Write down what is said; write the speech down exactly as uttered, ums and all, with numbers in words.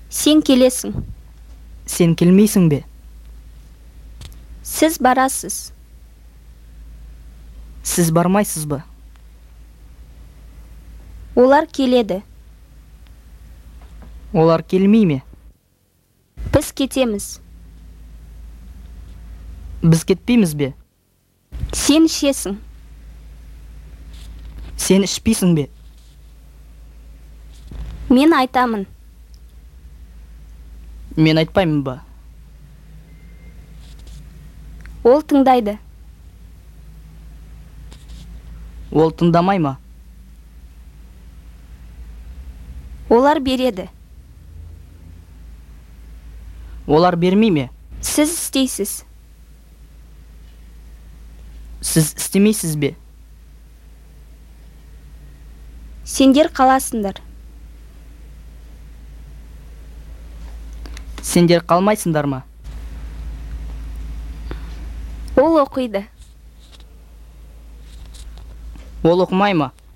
Сен келесің. Сен келмейсің бе? Сіз барасыз. Сіз бармайсыз ба? Олар келеді. Олар келмей ме? Біз кетеміз. Біз кетпейміз бе? Сен ішесің. Сен ішпейсің бе? Мен айтамын. Мен айтпаймын ба? Ол тыңдайды. Ол тыңдамай ма? Олар береді. Олар бермей ме? Сіз істейсіз. Сіз істемейсіз бе? Сендер қаласыңдар. Сендер қалмайсыңдар ма? Ол оқиды. Ол оқымай ма?